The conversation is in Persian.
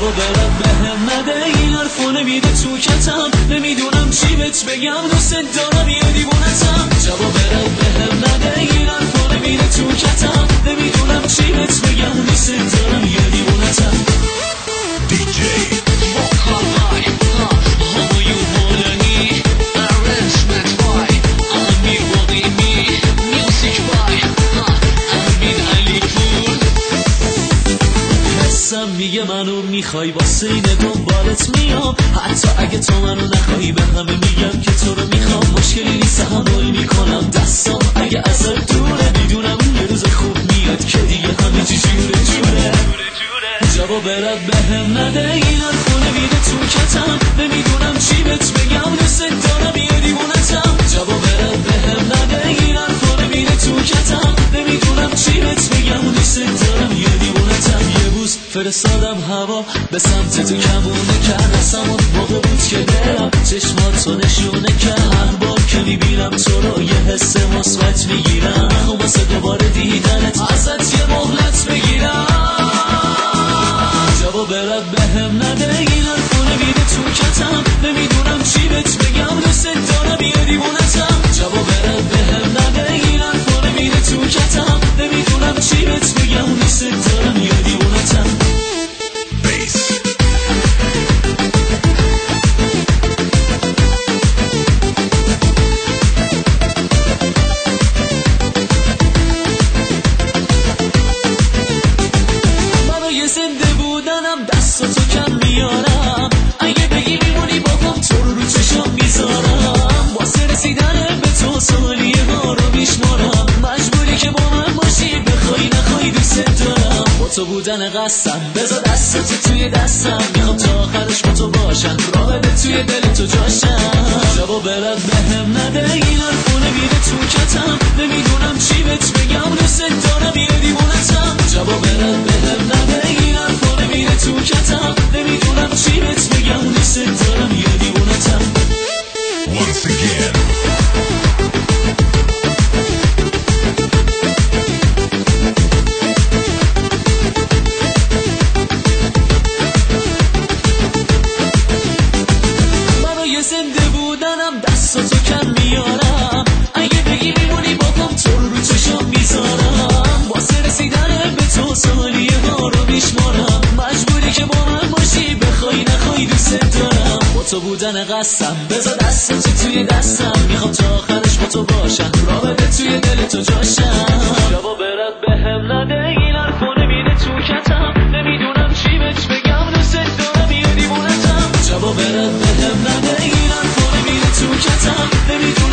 جواب رد بهم نده این حرفا نمیده تو کتم نمیدونم چی بهت بگم دوست دارم یه دیوونتم جواب رد بهم نده این حرفا نمیده تو کتم نمیدونم چی بهت بگم دوست دارم یه دیوونتم DJ میگه منو میخوای واسه این دنبالت میام حتی اگه تو منو نخواهی به همه میگم که تو رو میخوام مشکلی نیست تحمل میکنم دستم اگه ازت دوره میدونم یه روز خوب میاد که دیگه همه چی جوره جواب رد بهم نده این حرفا نمیده تو کتم نمیدونم چی بهت بگم دوست دارم یه دیوونتم جواب رد بهم نده این حرفا نمیده تو کتم نمیدونم چی بهت بگم دوست دارم یه دیوونتم یه بوس فرستادم هوا به سمت تو کمونه کرد اصلا موقع بود که برم چشماتو نشونه کرد هر بار که میبینم تو رو یه حس مثبت میگیرم واسه دوباره دیدنت ازت یه مهلت بگیرم جواب رد بهم نده این حرفا نمیده تو کتم نمیدونم چی بهت بگم دوست دارم یه دیوونتم جواب رد بهم نده این حرفا نمیده تو کتم نمیدونم چی بهت بگم دوست دارم یه دیوونتم زنده بودنم دستاتو کم میارم اگه بگی میمونی باهم تو رو چشم میذارم واسه رسیدن به تو سالیه ها رو میشمارم مجبوری که با من باشی بخوای نخوای دوست دارم با تو بودن قصدم بذار دستاتو توی دستم میخوام تا آخرش با تو باشم راهده توی دل تو جاشم جواب رد بهم نده این حرفا نمیده تو کتم نمیدونم چی بهت بگم دوست دارم یه دیوونتم جواب رد بهم نده این حرفا نمیده تو کتم نمیدونم چی بهت بگم دوست دارم یه دیوونتم Once again زنده بودنم دستاتو کم میارم اگه بگی میمونی باهم تو رو چشم میذارم واسه رسیدن به تو سالیه ها رو میشمارم مجبوری که با من باشی بخوای نخوای دوست دارم با تو بودن قصدم بذار دستاتو توی دستم میخوام تا آخرش با تو باشم راه بده توی دل تو جاشم جواب رد بهم نده این حرفا نمیده تو کتم نمیدونم چی بهت بگم دوست دارم یه دیوونتم جواب رد بهم نده این حرفا نمیده تو کتم نمیدونم